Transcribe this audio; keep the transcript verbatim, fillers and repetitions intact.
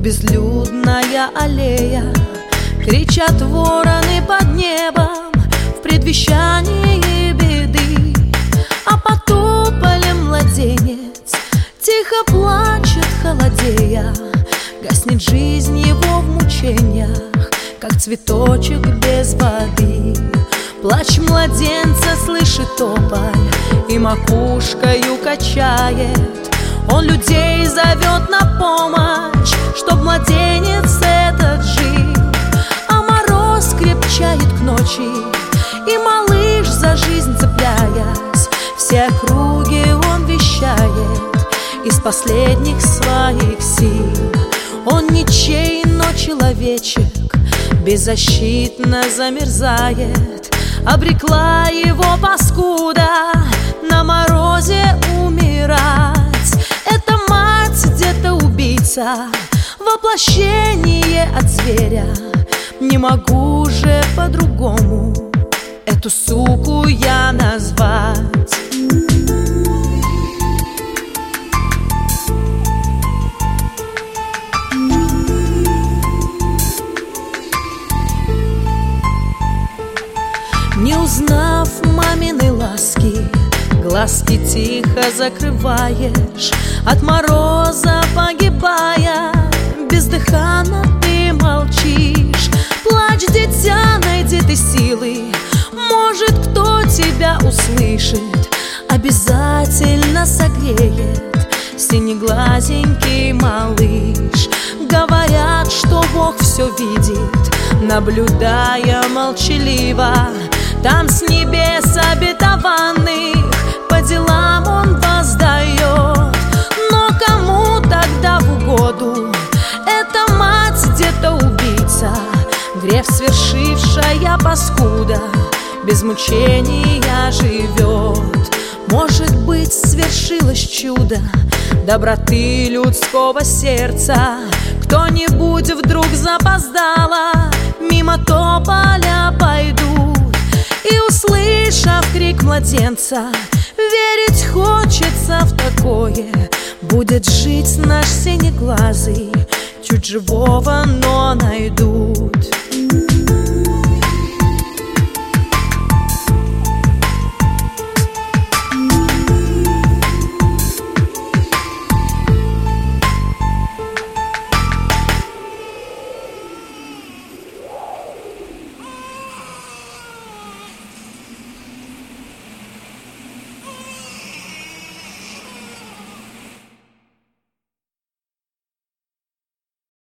безлюдная аллея, кричат вороны под небом в предвещании беды. А по тополе младенец тихо плачет, холодея. Гаснет жизнь его в мучениях, как цветочек без воды. Плач младенца слышит тополь и макушкою качает. Он людей зовет на помощь, чтоб младенец этот жил. А мороз крепчает к ночи, и малыш за жизнь цепляясь, все округи он вещает из последних своих сил. Он ничей, но человечек беззащитно замерзает. Обрекла его паскуда на морозе умирать. Это мать где-то убийца, воплощение от зверя. Не могу же по-другому эту суку я назвать. Не узнав маминой ласки, глазки тихо закрываешь. От мороза погибая, бездыханно ты молчишь. Плачь, дитя, найди ты силы, может, кто тебя услышит. Обязательно согреет синеглазенький малыш. Говорят, что Бог все видит, наблюдая молчаливо. Там с небес обетованных по делам он воздает. Но кому тогда в угоду эта мать где-то убийца? Грех свершившая паскуда без мучения живет. Может быть, свершилось чудо доброты людского сердца. Кто-нибудь вдруг запоздало мимо тополя пойдут, и, услышав крик младенца, верить хочется в такое. Будет жить наш синеглазый, чуть живого, но найдут.